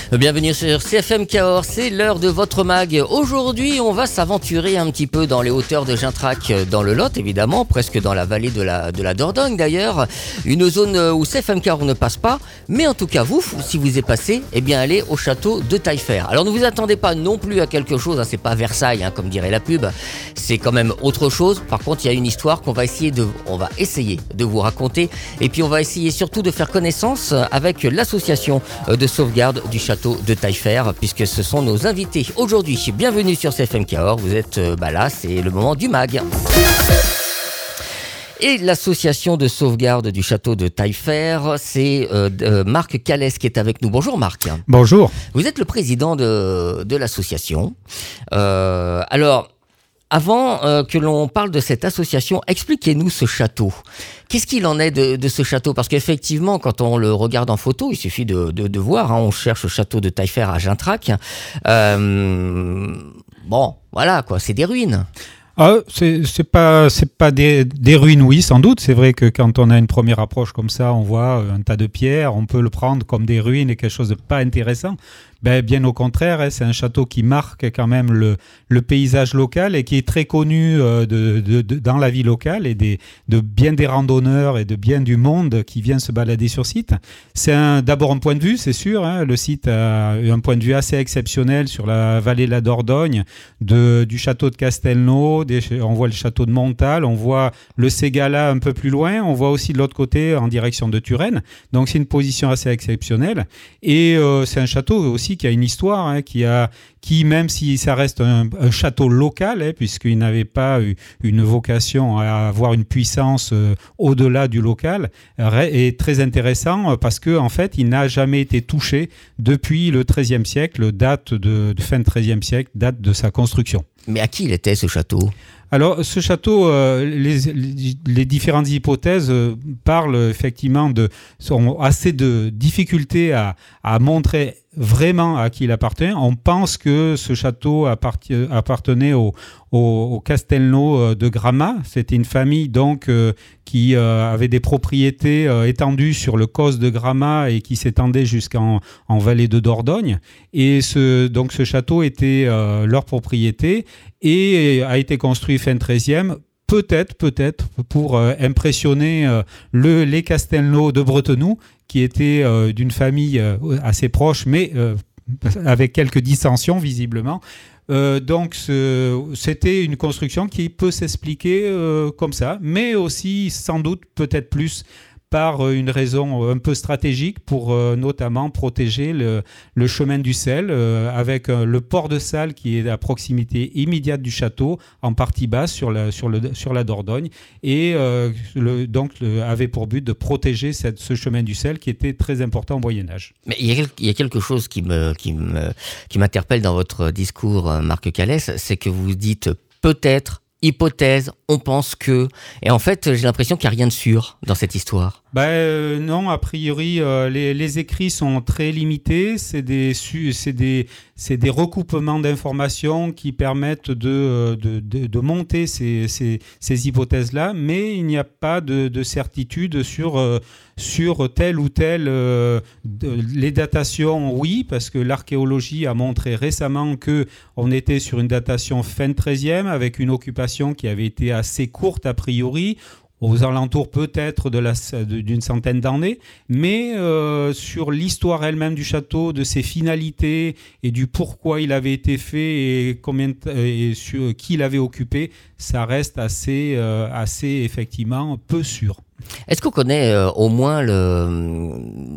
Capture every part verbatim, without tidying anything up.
Bienvenue sur C F M Cahors, c'est l'heure de votre mag. Aujourd'hui, on va s'aventurer un petit peu dans les hauteurs de Gintrac, dans le Lot évidemment, presque dans la vallée de la, de la Dordogne d'ailleurs. Une zone où C F M Cahors ne passe pas, mais en tout cas vous, si vous y passez, eh bien allez au château de Taillefer. Alors ne vous attendez pas non plus à quelque chose, hein, c'est pas Versailles hein, comme dirait la pub, c'est quand même autre chose. Par contre, il y a une histoire qu'on va essayer de, on va essayer de vous raconter, et puis on va essayer surtout de faire connaissance avec l'association de sauvegarde du château de Taillefer, puisque ce sont nos invités aujourd'hui. Bienvenue sur C F M Cahors, vous êtes euh, bah là, c'est le moment du mag. Et l'association de sauvegarde du château de Taillefer, c'est euh, euh, Marc Calès qui est avec nous. Bonjour Marc. Bonjour. Vous êtes le président de, de l'association. Euh, alors, avant euh, que l'on parle de cette association, expliquez-nous ce château. Qu'est-ce qu'il en est de, de ce château ? Parce qu'effectivement, quand on le regarde en photo, il suffit de, de, de voir, hein, on cherche le château de Taillefer à Gintrac. Euh, bon, voilà, quoi, c'est des ruines. Ah, c'est, c'est pas, c'est pas des, des ruines, oui, sans doute. C'est vrai que quand on a une première approche comme ça, on voit un tas de pierres, on peut le prendre comme des ruines et quelque chose de pas intéressant. Ben, bien au contraire, hein, c'est un château qui marque quand même le, le paysage local et qui est très connu euh, de, de, de, dans la vie locale et des, de bien des randonneurs et de bien du monde qui vient se balader sur site. C'est un, d'abord un point de vue, c'est sûr. Hein, le site a un point de vue assez exceptionnel sur la vallée de la Dordogne, de, du château de Castelnau, des, on voit le château de Montal, on voit le Ségala un peu plus loin, on voit aussi de l'autre côté en direction de Turenne. Donc c'est une position assez exceptionnelle. Et euh, c'est un château aussi qui a une histoire, hein, qui, a, qui, même si ça reste un, un château local, hein, puisqu'il n'avait pas eu une vocation à avoir une puissance euh, au-delà du local, est très intéressant parce qu'en en fait, il n'a jamais été touché depuis le treizième siècle, date de, de fin de treizième siècle, date de sa construction. Mais à qui il était ce château ? Alors, ce château, euh, les, les, les différentes hypothèses euh, parlent effectivement de, ont assez de difficultés à, à montrer vraiment à qui il appartient. On pense que ce château appartient, appartenait au, au, au Castelnau de Gramat. C'était une famille donc euh, qui euh, avait des propriétés euh, étendues sur le causse de Gramat et qui s'étendaient jusqu'en en vallée de Dordogne. Et ce, donc ce château était euh, leur propriété et a été construit fin treizième. Peut-être, peut-être pour euh, impressionner euh, le, les Castelnau de Bretenoux, qui étaient euh, d'une famille euh, assez proche, mais euh, avec quelques dissensions visiblement. Euh, donc ce, c'était une construction qui peut s'expliquer euh, comme ça, mais aussi sans doute peut-être plus par une raison un peu stratégique pour euh, notamment protéger le, le chemin du sel euh, avec euh, le port de Salles qui est à proximité immédiate du château, en partie basse sur la, sur le, sur la Dordogne, et euh, le, donc le, avait pour but de protéger cette, ce chemin du sel qui était très important au Moyen-Âge. Mais il y a, il y a quelque chose qui, me, qui, me, qui m'interpelle dans votre discours, Marc Calès, c'est que vous dites peut-être, hypothèse, on pense que... Et en fait, j'ai l'impression qu'il n'y a rien de sûr dans cette histoire. Ben, euh, non, a priori, euh, les, les écrits sont très limités. C'est des, c'est des, c'est des recoupements d'informations qui permettent de, de, de, de monter ces, ces, ces hypothèses-là, mais il n'y a pas de, de certitude sur, euh, sur telle ou telle... Euh, de, les datations, oui, parce que l'archéologie a montré récemment qu'on était sur une datation fin treizième avec une occupation qui avait été assez courte a priori, aux alentours peut-être de la, de, d'une centaine d'années, mais euh, sur l'histoire elle-même du château, de ses finalités et du pourquoi il avait été fait et, combien, et sur qui l'avait occupé, ça reste assez, euh, assez effectivement peu sûr. Est-ce qu'on connaît euh, au moins le,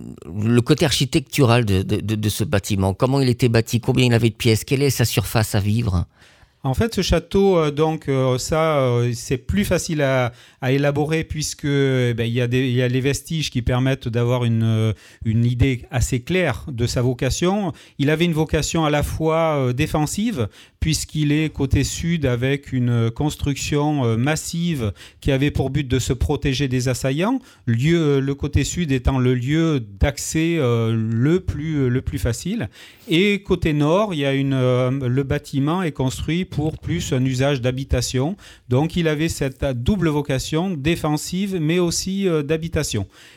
le côté architectural de, de, de, de ce bâtiment ? Comment il était bâti ? Combien il avait de pièces ? Quelle est sa surface à vivre ? En fait, ce château, euh, donc euh, ça, euh, c'est plus facile à, à élaborer puisque eh ben, il y a des, il y a les vestiges qui permettent d'avoir une, euh, une idée assez claire de sa vocation. Il avait une vocation à la fois euh, défensive puisqu'il est côté sud avec une construction euh, massive qui avait pour but de se protéger des assaillants. Lieu, le côté sud étant le lieu d'accès euh, le plus le plus facile. Et côté nord, il y a une, euh, le bâtiment est construit pour plus un usage d'habitation. Donc il avait cette double vocation défensive mais aussi euh, d'habitation.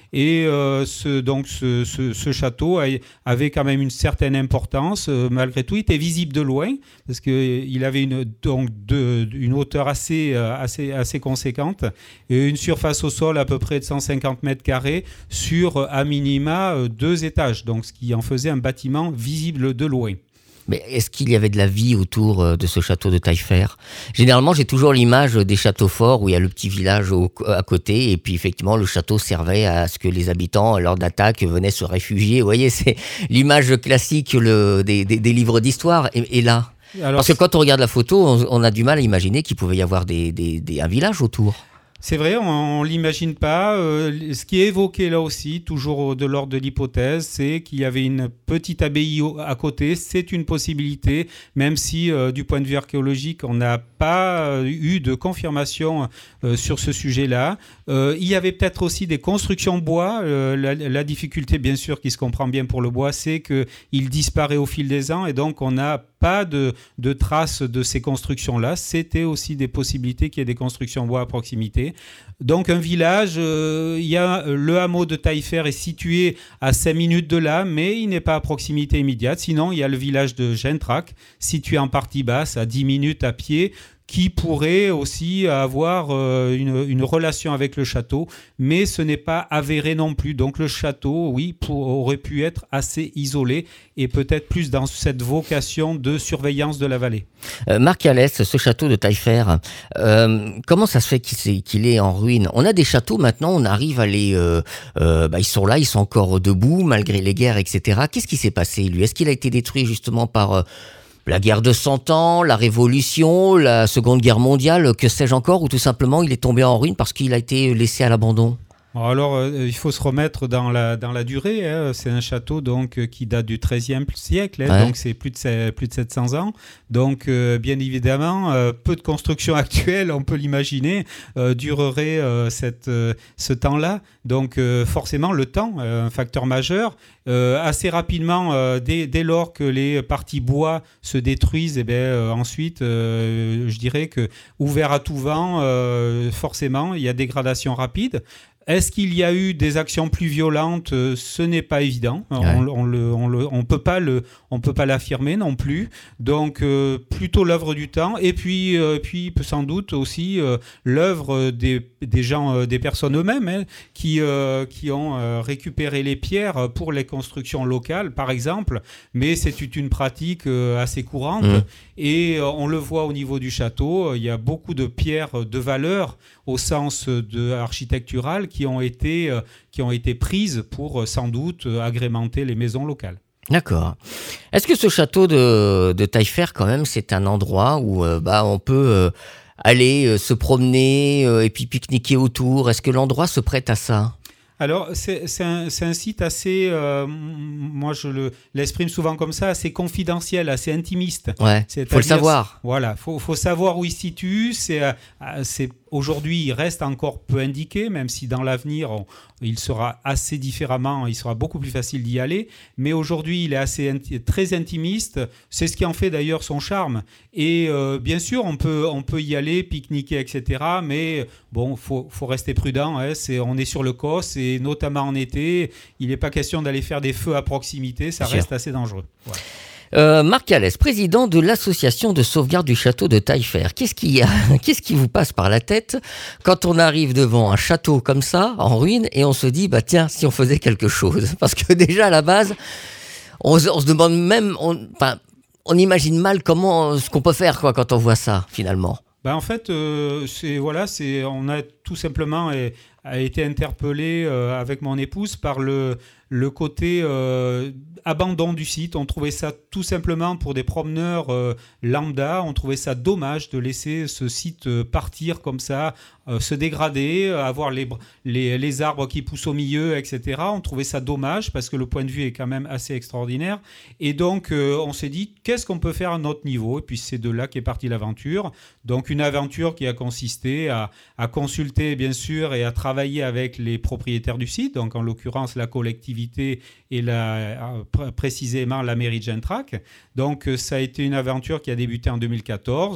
Et euh, ce, donc ce, ce, ce château a, avait quand même une certaine importance. Euh, malgré tout, il était visible de loin parce qu'il avait une, donc de, une hauteur assez, assez, assez conséquente et une surface au sol à peu près de cent cinquante mètres carrés sur à minima deux étages, donc ce qui en faisait un bâtiment visible de loin. Mais est-ce qu'il y avait de la vie autour de ce château de Taillefer ? Généralement, j'ai toujours l'image des châteaux forts où il y a le petit village au, à côté et puis effectivement, le château servait à ce que les habitants, lors d'attaque, venaient se réfugier. Vous voyez, c'est l'image classique le, des, des, des livres d'histoire. Et, et là, alors, parce que quand on regarde la photo, on, on a du mal à imaginer qu'il pouvait y avoir des, des, des, un village autour. C'est vrai, on ne l'imagine pas. Euh, ce qui est évoqué là aussi, toujours de l'ordre de l'hypothèse, c'est qu'il y avait une petite abbaye à côté. C'est une possibilité, même si euh, du point de vue archéologique, on n'a pas euh, eu de confirmation euh, sur ce sujet-là. Euh, il y avait peut-être aussi des constructions bois. Euh, la, la difficulté, bien sûr, qui se comprend bien pour le bois, c'est qu'il disparaît au fil des ans et donc on n'a pas de, de traces de ces constructions-là. C'était aussi des possibilités qu'il y ait des constructions bois à proximité. Donc un village, euh, il y a, le hameau de Taillefer est situé à cinq minutes de là, mais il n'est pas à proximité immédiate. Sinon, il y a le village de Gentrac, situé en partie basse, à dix minutes à pied, qui pourrait aussi avoir euh, une, une relation avec le château, mais ce n'est pas avéré non plus. Donc le château, oui, pour, aurait pu être assez isolé et peut-être plus dans cette vocation de surveillance de la vallée. Euh, Marc Alès, ce château de Taillefer, euh, comment ça se fait qu'il, est, qu'il est en ruine ? On a des châteaux maintenant, on arrive à les... Euh, euh, bah, ils sont là, ils sont encore debout malgré les guerres, et cetera. Qu'est-ce qui s'est passé, lui ? Est-ce qu'il a été détruit justement par... Euh, la guerre de Cent Ans, la Révolution, la Seconde Guerre mondiale, que sais-je encore, ou tout simplement il est tombé en ruine parce qu'il a été laissé à l'abandon ? Alors, euh, il faut se remettre dans la, dans la durée. Hein. C'est un château donc, euh, qui date du treizième siècle, hein, ouais. Donc c'est plus de, plus de sept cents ans. Donc, euh, bien évidemment, euh, peu de constructions actuelles, on peut l'imaginer, euh, dureraient euh, cette, euh, ce temps-là. Donc, euh, forcément, le temps, euh, un facteur majeur. Euh, assez rapidement, euh, dès, dès lors que les parties bois se détruisent, eh bien, euh, ensuite, euh, je dirais que ouvert à tout vent, euh, forcément, il y a dégradation rapide. Est-ce qu'il y a eu des actions plus violentes ? Ce n'est pas évident. Ouais. On on le, on le, on peut pas le, on peut pas l'affirmer non plus. Donc euh, plutôt l'œuvre du temps. Et puis, euh, puis sans doute aussi euh, l'œuvre des, des gens, euh, des personnes eux-mêmes, hein, qui, euh, qui ont euh, récupéré les pierres pour les constructions locales, par exemple. Mais c'est une pratique euh, assez courante. Mmh. Et euh, on le voit au niveau du château. Il y a beaucoup de pierres de valeur au sens de architectural qui ont été, euh, qui ont été prises pour euh, sans doute euh, agrémenter les maisons locales. D'accord. Est-ce que ce château de, de Taillefer, quand même, c'est un endroit où euh, bah, on peut euh, aller euh, se promener euh, et puis pique-niquer autour ? Est-ce que l'endroit se prête à ça ? Alors, c'est, c'est, un, c'est un site assez, euh, moi je le, l'exprime souvent comme ça, assez confidentiel, assez intimiste. Ouais, il faut le savoir. Voilà, il faut, faut savoir où il se situe. C'est, c'est, aujourd'hui, il reste encore peu indiqué, même si dans l'avenir, on, il sera assez différemment, il sera beaucoup plus facile d'y aller. Mais aujourd'hui, il est assez, très intimiste. C'est ce qui en fait d'ailleurs son charme. Et euh, bien sûr, on peut, on peut y aller, pique-niquer, et cetera. Mais bon, il faut, faut rester prudent. Hein, c'est, on est sur le Causse et notamment en été, il n'est pas question d'aller faire des feux à proximité. Ça reste assez dangereux. Voilà. Euh, Marc Alès, président de l'association de sauvegarde du château de Taillefer. Qu'est-ce qui, qu'est-ce qui vous passe par la tête quand on arrive devant un château comme ça, en ruine, et on se dit, bah tiens, si on faisait quelque chose ? Parce que déjà, à la base, on, on se demande même, on, enfin, on imagine mal comment, ce qu'on peut faire quoi, quand on voit ça, finalement. Ben en fait, euh, c'est, voilà, c'est, on a tout simplement eh, a été interpellé euh, avec mon épouse par le, le côté euh, abandon du site. On trouvait ça tout simplement pour des promeneurs euh, lambda, on trouvait ça dommage de laisser ce site euh, partir comme ça, euh, se dégrader, euh, avoir les, les, les arbres qui poussent au milieu, et cetera. On trouvait ça dommage parce que le point de vue est quand même assez extraordinaire. Et donc, euh, on s'est dit, qu'est-ce qu'on peut faire à notre niveau ? Et puis, c'est de là qu'est partie l'aventure. Donc, une aventure qui a consisté à, à consulter, bien sûr, et à travailler avec les propriétaires du site, donc en l'occurrence la collectivité et la, pr- précisément la mairie de Gentrac. Donc ça a été une aventure qui a débuté en deux mille quatorze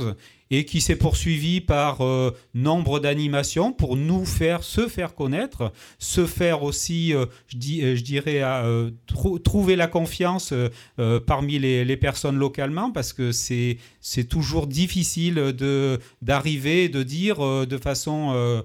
et qui s'est poursuivi par euh, nombre d'animations pour nous faire se faire connaître, se faire aussi, euh, je, dis, je dirais, euh, tr- trouver la confiance euh, euh, parmi les, les personnes localement, parce que c'est, c'est toujours difficile de, d'arriver, de dire euh, de façon euh,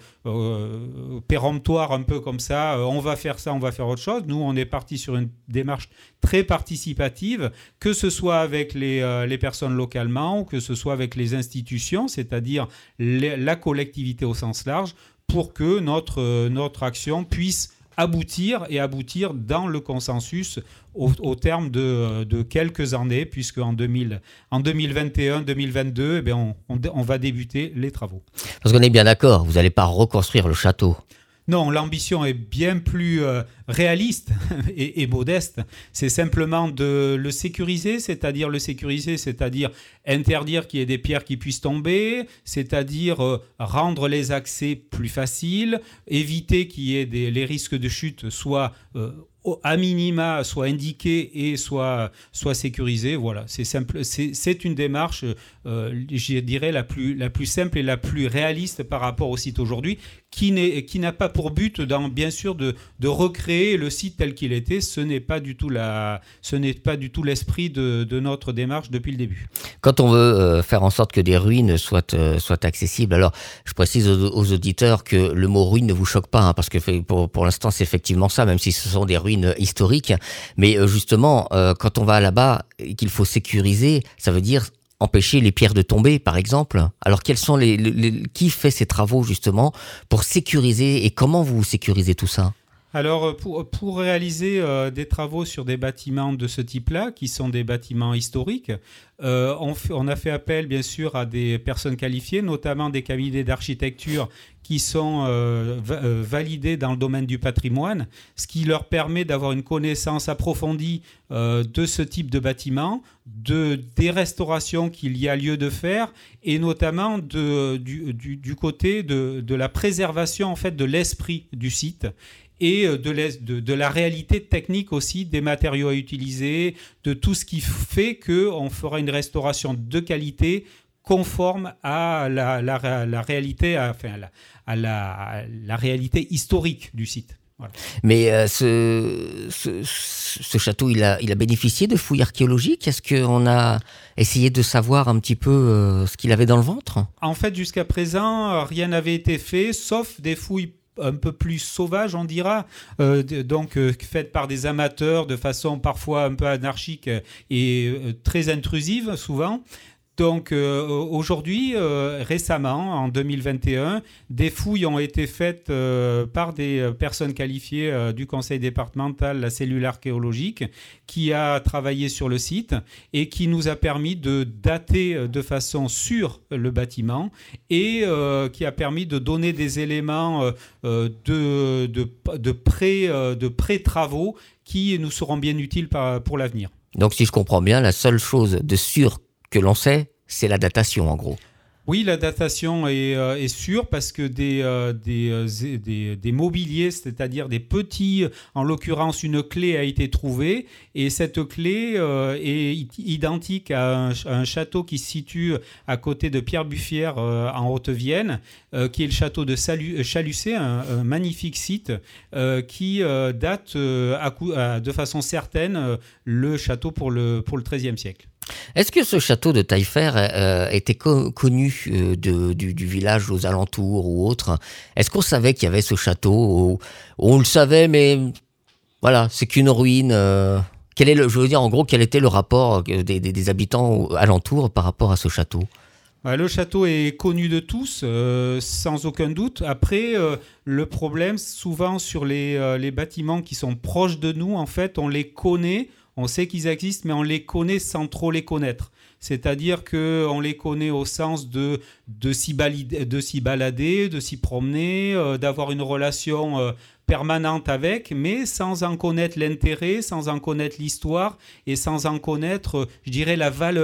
euh, péremptoire, un peu comme ça, euh, on va faire ça, on va faire autre chose. Nous, on est parti sur une démarche très participative, que ce soit avec les, euh, les personnes localement ou que ce soit avec les institutions, c'est-à-dire les, la collectivité au sens large, pour que notre, euh, notre action puisse aboutir et aboutir dans le consensus au, au terme de, de quelques années, puisque en, deux mille, en deux mille vingt et un deux mille vingt-deux, eh bien on, on, on va débuter les travaux. Parce qu'on est bien d'accord, vous n'allez pas reconstruire le château. Non, l'ambition est bien plus euh, réaliste et, et modeste. C'est simplement de le sécuriser, c'est-à-dire le sécuriser, c'est-à-dire interdire qu'il y ait des pierres qui puissent tomber, c'est-à-dire euh, rendre les accès plus faciles, éviter qu'il y ait des, les risques de chute soient euh, à minima soit indiqués et soit, soit sécurisés. Voilà, c'est simple, c'est, c'est une démarche, euh, je dirais, la plus, la plus simple et la plus réaliste par rapport au site aujourd'hui, qui, n'est, qui n'a pas pour but, dans, bien sûr, de, de recréer le site tel qu'il était. Ce n'est pas du tout, la, ce n'est pas du tout l'esprit de, de notre démarche depuis le début. Quand on veut euh, faire en sorte que des ruines soient, euh, soient accessibles, alors je précise aux, aux auditeurs que le mot ruine ne vous choque pas, hein, parce que pour, pour l'instant c'est effectivement ça, même si ce sont des ruines historiques. Mais euh, justement, euh, quand on va là-bas et qu'il faut sécuriser, ça veut dire empêcher les pierres de tomber, par exemple. Alors, quels sont les, les, les qui fait ces travaux justement pour sécuriser, et comment vous sécurisez tout ça ? Alors, pour, pour réaliser euh, des travaux sur des bâtiments de ce type-là, qui sont des bâtiments historiques, euh, on, f- on a fait appel, bien sûr, à des personnes qualifiées, notamment des cabinets d'architecture qui sont euh, va- euh, validés dans le domaine du patrimoine, ce qui leur permet d'avoir une connaissance approfondie euh, de ce type de bâtiment, de, des restaurations qu'il y a lieu de faire, et notamment de, du, du, du côté de, de la préservation, en fait, de l'esprit du site, et de, de, de la réalité technique aussi, des matériaux à utiliser, de tout ce qui fait qu'on fera une restauration de qualité conforme à la, la, la réalité, à, enfin, à, la, à, la, à la réalité historique du site. Voilà. Mais euh, ce, ce, ce château, il a, il a bénéficié de fouilles archéologiques. Est-ce qu'on a essayé de savoir un petit peu euh, ce qu'il avait dans le ventre ? En fait, jusqu'à présent, rien n'avait été fait, sauf des fouilles un peu plus sauvage, on dira, euh, donc euh, faite par des amateurs de façon parfois un peu anarchique et euh, très intrusive souvent. Donc euh, aujourd'hui, euh, récemment, en deux mille vingt et un, des fouilles ont été faites euh, par des personnes qualifiées euh, du conseil départemental, la cellule archéologique, qui a travaillé sur le site et qui nous a permis de dater de façon sûre le bâtiment et euh, qui a permis de donner des éléments euh, de, de, de, pré, de pré-travaux qui nous seront bien utiles par, pour l'avenir. Donc si je comprends bien, la seule chose de sûr que l'on sait, c'est la datation en gros. Oui, la datation est, euh, est sûre parce que des, euh, des, euh, des, des mobiliers, c'est-à-dire des petits, en l'occurrence une clé a été trouvée et cette clé euh, est identique à un, à un château qui se situe à côté de Pierre-Buffière euh, en Haute-Vienne, euh, qui est le château de Salu- Chalucé, un, un magnifique site euh, qui euh, date euh, à coup, à, de façon certaine euh, le château pour le, pour le treizième siècle. Est-ce que ce château de Taillefer euh, était co- connu euh, de, du, du village aux alentours ou autre ? Est-ce qu'on savait qu'il y avait ce château ou, on le savait, mais voilà, c'est qu'une ruine. Euh, quel est le, je veux dire, en gros, quel était le rapport des, des, des habitants alentours par rapport à ce château ? Le château est connu de tous, euh, sans aucun doute. Après, euh, le problème, souvent sur les, euh, les bâtiments qui sont proches de nous, en fait, on les connaît. On sait qu'ils existent, mais on les connaît sans trop les connaître. C'est-à-dire qu'on les connaît au sens de, de, s'y, balader, de s'y balader, de s'y promener, euh, d'avoir une relation euh, permanente avec, mais sans en connaître l'intérêt, sans en connaître l'histoire et sans en connaître, euh, je dirais, la valeur.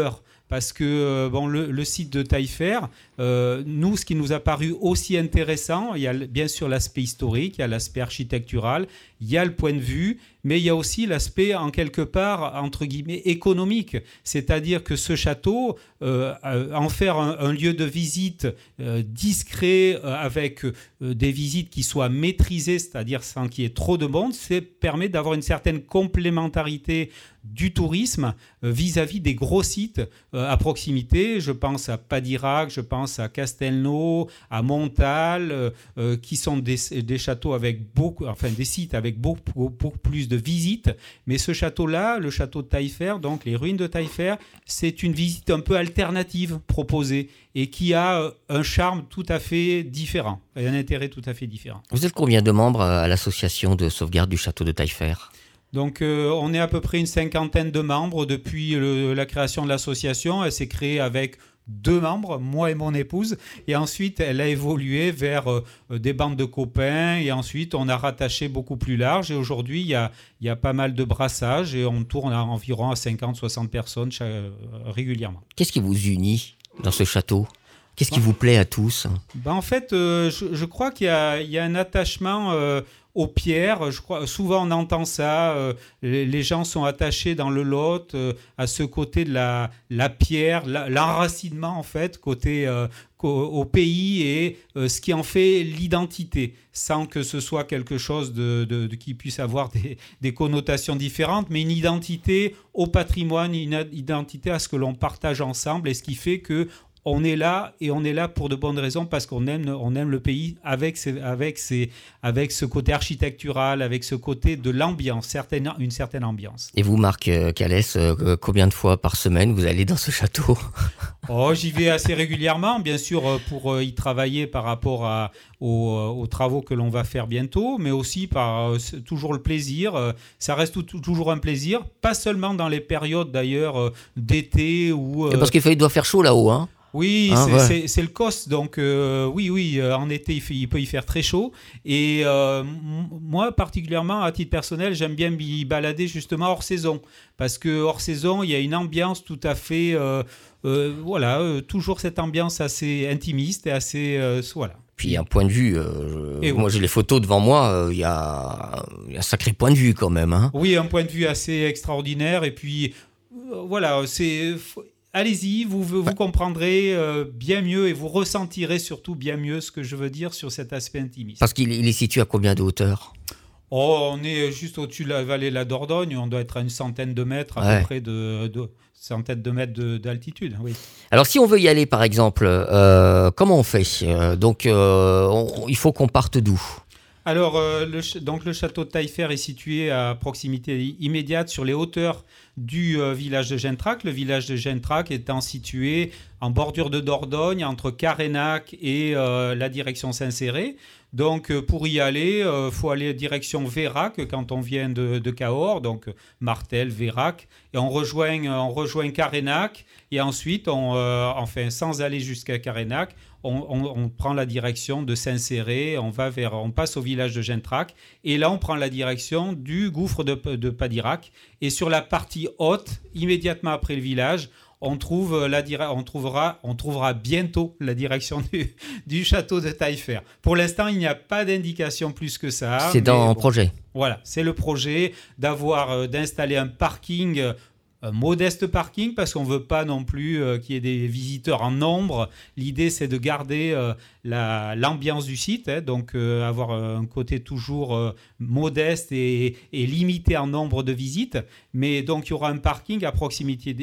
parce que euh, bon, le, le site de Taillefer, euh, nous, ce qui nous a paru aussi intéressant, il y a bien sûr l'aspect historique, il y a l'aspect architectural, il y a le point de vue, mais il y a aussi l'aspect, en quelque part, entre guillemets, économique. C'est-à-dire que ce château, euh, en faire un, un lieu de visite euh, discret, euh, avec euh, des visites qui soient maîtrisées, c'est-à-dire sans qu'il y ait trop de monde, ça permet d'avoir une certaine complémentarité du tourisme euh, vis-à-vis des gros sites euh, à proximité. Je pense à Padirac, je pense à Castelnau, à Montal, euh, euh, qui sont des, des châteaux avec beaucoup, enfin des sites avec beaucoup, beaucoup plus de visites. Mais ce château-là, le château de Taillefer, donc les ruines de Taillefer, c'est une visite un peu alternative proposée et qui a euh, un charme tout à fait différent, et un intérêt tout à fait différent. Vous êtes combien de membres à l'association de sauvegarde du château de Taillefer ? Donc euh, on est à peu près une cinquantaine de membres depuis le, la création de l'association. Elle s'est créée avec deux membres, moi et mon épouse, et ensuite elle a évolué vers euh, des bandes de copains, et ensuite on a rattaché beaucoup plus large, et aujourd'hui il y a, il y a pas mal de brassages et on tourne à environ à cinquante à soixante personnes chaque, euh, régulièrement. Qu'est-ce qui vous unit dans ce château ? Qu'est-ce qui vous plaît à tous ? Ben en fait, euh, je, je crois qu'il y a, il y a un attachement euh, aux pierres. Je crois, souvent on entend ça, euh, les, les gens sont attachés dans le Lot euh, à ce côté de la, la pierre, la, l'enracinement en fait, côté euh, au, au pays, et euh, ce qui en fait l'identité, sans que ce soit quelque chose de, de, de qui puisse avoir des, des connotations différentes, mais une identité au patrimoine, une identité à ce que l'on partage ensemble, et ce qui fait que on est là, et on est là pour de bonnes raisons, parce qu'on aime, on aime le pays avec, ses, avec, ses, avec ce côté architectural, avec ce côté de l'ambiance, certaine, une certaine ambiance. Et vous, Marc Callès, euh, combien de fois par semaine vous allez dans ce château ? Oh, j'y vais assez régulièrement, bien sûr, pour y travailler par rapport à, aux, aux travaux que l'on va faire bientôt, mais aussi par toujours le plaisir. Ça reste tout, toujours un plaisir, pas seulement dans les périodes d'ailleurs d'été ou. Et parce qu'il doit faire chaud là-haut, hein. Oui, ah, c'est, ouais. c'est, c'est le COS, donc euh, oui, oui, euh, en été, il, fait, il peut y faire très chaud. Et euh, m- moi, particulièrement, à titre personnel, j'aime bien m'y balader justement hors saison. Parce que hors saison, il y a une ambiance tout à fait, euh, euh, voilà, euh, toujours cette ambiance assez intimiste et assez, euh, voilà. Puis un point de vue, euh, et moi oui. J'ai les photos devant moi, il euh, y, y a un sacré point de vue quand même. Hein. Oui, un point de vue assez extraordinaire. Et puis, euh, voilà, c'est... Allez-y, vous, vous ouais. comprendrez euh, bien mieux, et vous ressentirez surtout bien mieux ce que je veux dire sur cet aspect intimiste. Parce qu'il il est situé à combien de hauteur ? Oh, on est juste au-dessus de la vallée de la Dordogne, on doit être à une centaine de mètres, à ouais. peu près de, de centaine de mètres de, d'altitude. Oui. Alors si on veut y aller par exemple, euh, comment on fait ? euh, Donc euh, on, il faut qu'on parte d'où ? Alors, euh, le, donc le château de Taillefer est situé à proximité immédiate sur les hauteurs du euh, village de Gentrac. Le village de Gentrac étant situé en bordure de Dordogne, entre Carénac et euh, la direction Saint-Céré. Donc, euh, pour y aller, il euh, faut aller direction Vérac quand on vient de, de Cahors, donc Martel, Vérac, et on rejoint, on rejoint Carénac, et ensuite, on, euh, enfin, sans aller jusqu'à Carénac, on, on, on prend la direction de Saint-Céré, on va vers, on passe au village de Gentrac, et là, on prend la direction du gouffre de, de Padirac, et sur la partie haute, immédiatement après le village, On, trouve la, on, trouvera, on trouvera bientôt la direction du, du château de Taillefer. Pour l'instant, il n'y a pas d'indication plus que ça. C'est dans le bon, projet. Voilà, c'est le projet d'avoir, euh, d'installer un parking, euh, un modeste parking, parce qu'on ne veut pas non plus euh, qu'il y ait des visiteurs en nombre. L'idée, c'est de garder euh, la, l'ambiance du site, hein, donc euh, avoir un côté toujours euh, modeste et, et limité en nombre de visites. Mais donc, il y aura un parking à proximité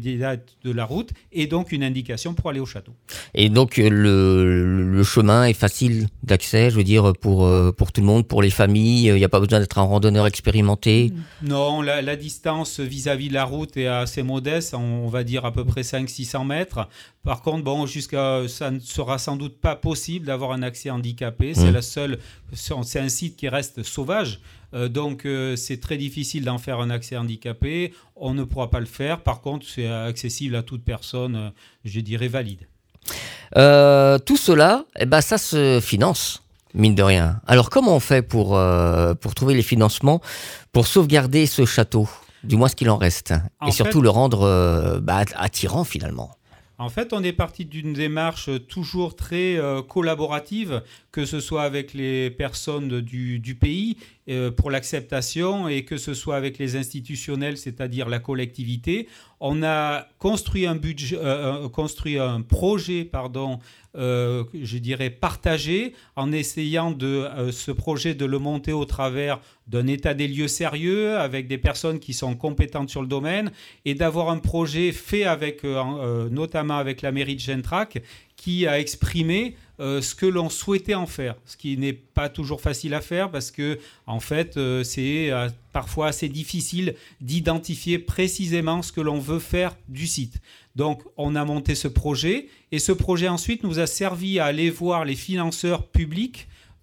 de la route, et donc une indication pour aller au château. Et donc, le, le chemin est facile d'accès, je veux dire, pour, pour tout le monde, pour les familles. Il n'y a pas besoin d'être un randonneur expérimenté. Non, la, la distance vis-à-vis de la route est assez modeste, on va dire à peu près cinq cents à six cents mètres. Par contre, bon, jusqu'à, ça ne sera sans doute pas possible d'avoir un accès handicapé. C'est mmh. la seule, c'est un site qui reste sauvage. Euh, donc, euh, c'est très difficile d'en faire un accès handicapé. On ne pourra pas le faire. Par contre, c'est accessible à toute personne, euh, je dirais, valide. Euh, tout cela, eh ben, ça se finance, mine de rien. Alors, comment on fait pour, euh, pour trouver les financements pour sauvegarder ce château ? du moins ce qu'il en reste, En et surtout fait, le rendre euh, bah, attirant finalement. En fait, on est parti d'une démarche toujours très euh, collaborative, que ce soit avec les personnes du, du pays euh, pour l'acceptation et que ce soit avec les institutionnels, c'est-à-dire la collectivité. On a construit un budget, euh, construit un projet, pardon, euh, je dirais partagé, en essayant de euh, ce projet de le monter au travers d'un état des lieux sérieux, avec des personnes qui sont compétentes sur le domaine, et d'avoir un projet fait avec, euh, euh, notamment avec la mairie de Gentrac, qui a exprimé euh, ce que l'on souhaitait en faire, ce qui n'est pas toujours facile à faire parce que en fait euh, c'est euh, parfois assez difficile d'identifier précisément ce que l'on veut faire du site. Donc on a monté ce projet et ce projet ensuite nous a servi à aller voir les financeurs publics,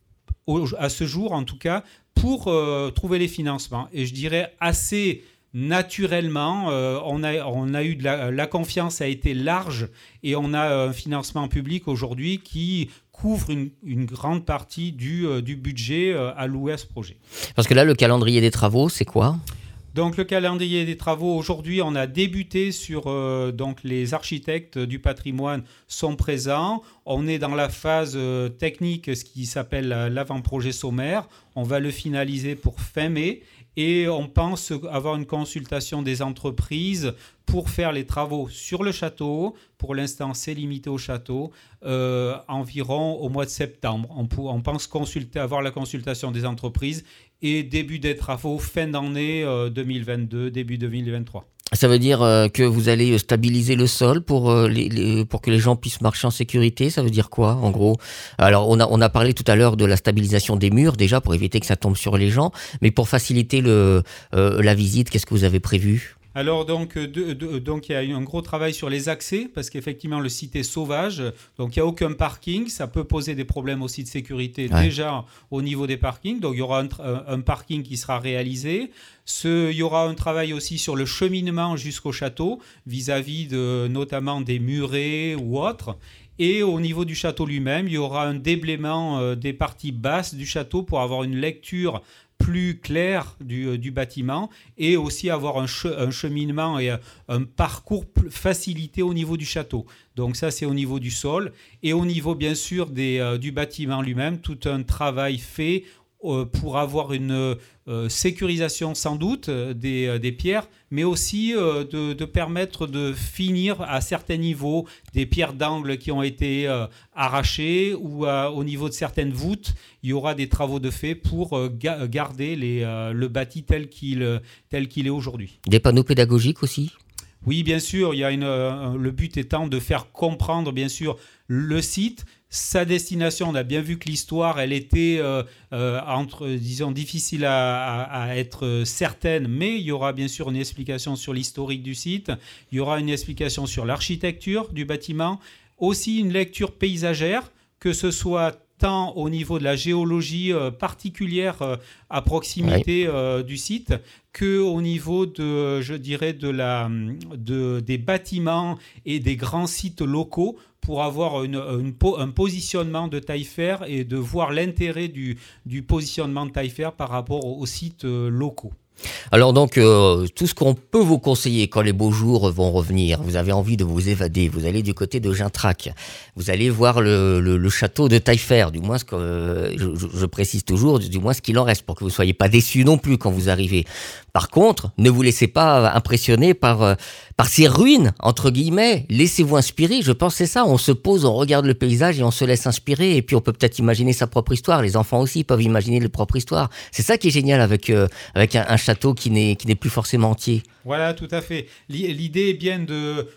au, à ce jour en tout cas, pour euh, trouver les financements. Et je dirais assez naturellement, euh, on, a, on a eu de la, la confiance a été large et on a un financement public aujourd'hui qui couvre une, une grande partie du, euh, du budget euh, alloué à ce projet. Parce que là, le calendrier des travaux, c'est quoi ? Donc le calendrier des travaux, aujourd'hui, on a débuté sur... Euh, donc les architectes du patrimoine sont présents. On est dans la phase euh, technique, ce qui s'appelle l'avant-projet sommaire. On va le finaliser pour fin mai. Et on pense avoir une consultation des entreprises pour faire les travaux sur le château. Pour l'instant, c'est limité au château, euh, environ au mois de septembre. On, pour, on pense consulter, avoir la consultation des entreprises et début des travaux fin d'année euh, deux mille vingt-deux, début deux mille vingt-trois. Ça veut dire euh, que vous allez stabiliser le sol pour, euh, les, les, pour que les gens puissent marcher en sécurité. Ça veut dire quoi, en gros ? Alors, on a, on a parlé tout à l'heure de la stabilisation des murs, déjà, pour éviter que ça tombe sur les gens. Mais pour faciliter le, euh, la visite, qu'est-ce que vous avez prévu ? Alors donc, de, de, donc il y a eu un gros travail sur les accès parce qu'effectivement le site est sauvage, donc il n'y a aucun parking, ça peut poser des problèmes aussi de sécurité ouais. déjà au niveau des parkings, donc il y aura un, un parking qui sera réalisé. Ce, il y aura un travail aussi sur le cheminement jusqu'au château vis-à-vis de, notamment des murets ou autres. Et au niveau du château lui-même, il y aura un déblaiement euh, des parties basses du château pour avoir une lecture plus clair du, du bâtiment et aussi avoir un, che, un cheminement et un, un parcours facilité au niveau du château. Donc ça, c'est au niveau du sol. Et au niveau, bien sûr, des, euh, du bâtiment lui-même, tout un travail fait euh, pour avoir une euh, sécurisation sans doute des, euh, des pierres, mais aussi euh, de, de permettre de finir à certains niveaux des pierres d'angle qui ont été euh, arrachées ou euh, au niveau de certaines voûtes, il y aura des travaux de fait pour euh, ga- garder les, euh, le bâti tel qu'il, tel qu'il est aujourd'hui. Des panneaux pédagogiques aussi ? Oui, bien sûr. Il y a une, euh, le but étant de faire comprendre, bien sûr, le site, sa destination. On a bien vu que l'histoire, elle était, euh, euh, entre, disons, difficile à, à, à être certaine, mais il y aura bien sûr une explication sur l'historique du site. Il y aura une explication sur l'architecture du bâtiment, aussi une lecture paysagère, que ce soit tant au niveau de la géologie euh, particulière euh, à proximité euh, du site qu'au niveau de, je dirais, de la, de, des bâtiments et des grands sites locaux pour avoir une, une, un positionnement de Taillefer et de voir l'intérêt du, du positionnement de Taillefer par rapport aux, aux sites euh, locaux. Alors donc, euh, tout ce qu'on peut vous conseiller quand les beaux jours vont revenir, vous avez envie de vous évader, vous allez du côté de Gentrac, vous allez voir le, le, le château de Taillefer, du moins ce que, euh, je, je précise toujours, du moins ce qu'il en reste, pour que vous ne soyez pas déçus non plus quand vous arrivez. Par contre, ne vous laissez pas impressionner par, euh, par ces ruines, entre guillemets, laissez-vous inspirer, je pense que c'est ça, on se pose, on regarde le paysage et on se laisse inspirer, et puis on peut peut-être imaginer sa propre histoire, les enfants aussi peuvent imaginer leur propre histoire. C'est ça qui est génial avec, euh, avec un, un château qui n'est, qui n'est plus forcément entier. Voilà, tout à fait. L'idée est bien de...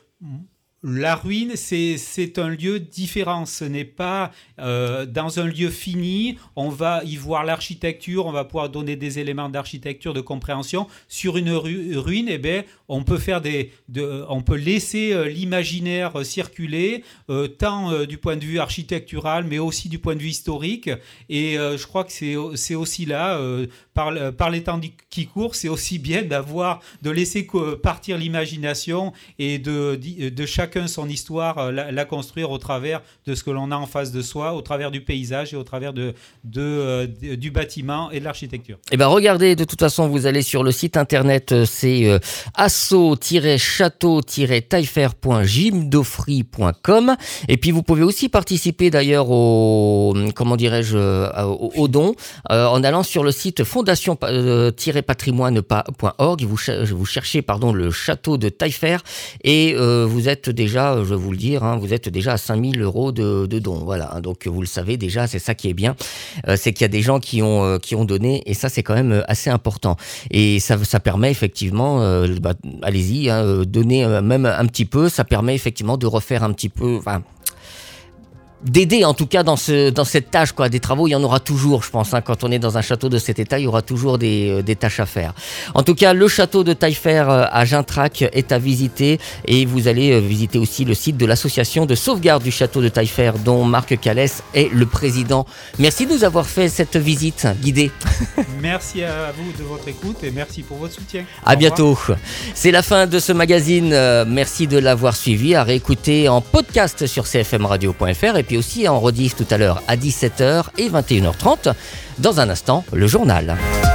La ruine, c'est, c'est un lieu différent. Ce n'est pas euh, dans un lieu fini. On va y voir l'architecture, on va pouvoir donner des éléments d'architecture, de compréhension. Sur une ru- ruine, eh bien, on peut faire des, de, on peut laisser euh, l'imaginaire circuler, euh, tant euh, du point de vue architectural, mais aussi du point de vue historique. Et euh, je crois que c'est, c'est aussi là, euh, par, par les temps qui courent, c'est aussi bien d'avoir, de laisser partir l'imagination et de, de chaque chacun son histoire, euh, la, la construire au travers de ce que l'on a en face de soi, au travers du paysage et au travers de, de, euh, de, du bâtiment et de l'architecture. Eh ben regardez, de toute façon, vous allez sur le site internet, c'est euh, asso-château-taillefer point gymdofree point com, et puis vous pouvez aussi participer d'ailleurs au, comment dirais-je, euh, au, au don euh, en allant sur le site fondation patrimoine point org. Vous, vous cherchez pardon le château de Taillefer et euh, vous êtes déjà, je vais vous le dire, hein, vous êtes déjà à cinq mille euros de, de dons. Voilà, donc vous le savez déjà, c'est ça qui est bien, euh, c'est qu'il y a des gens qui ont euh, qui ont donné, et ça c'est quand même assez important. Et ça ça permet effectivement, euh, bah, allez-y, hein, donner euh, même un petit peu, ça permet effectivement de refaire un petit peu, enfin, d'aider en tout cas dans ce dans cette tâche, quoi. Des travaux, il y en aura toujours, je pense, hein. Quand on est dans un château de cet état, il y aura toujours des, euh, des tâches à faire. En tout cas, le château de Taillefer euh, à Gintrac est à visiter, et vous allez euh, visiter aussi le site de l'association de sauvegarde du château de Taillefer dont Marc Callès est le président. Merci de nous avoir fait cette visite guidée. Merci à vous de votre écoute et merci pour votre soutien. À bientôt. C'est la fin de ce magazine. Euh, merci de l'avoir suivi, à réécouter en podcast sur c f m radio point f r, et puis aussi en rediff tout à l'heure à dix-sept heures et vingt et une heures trente. Dans un instant, le journal.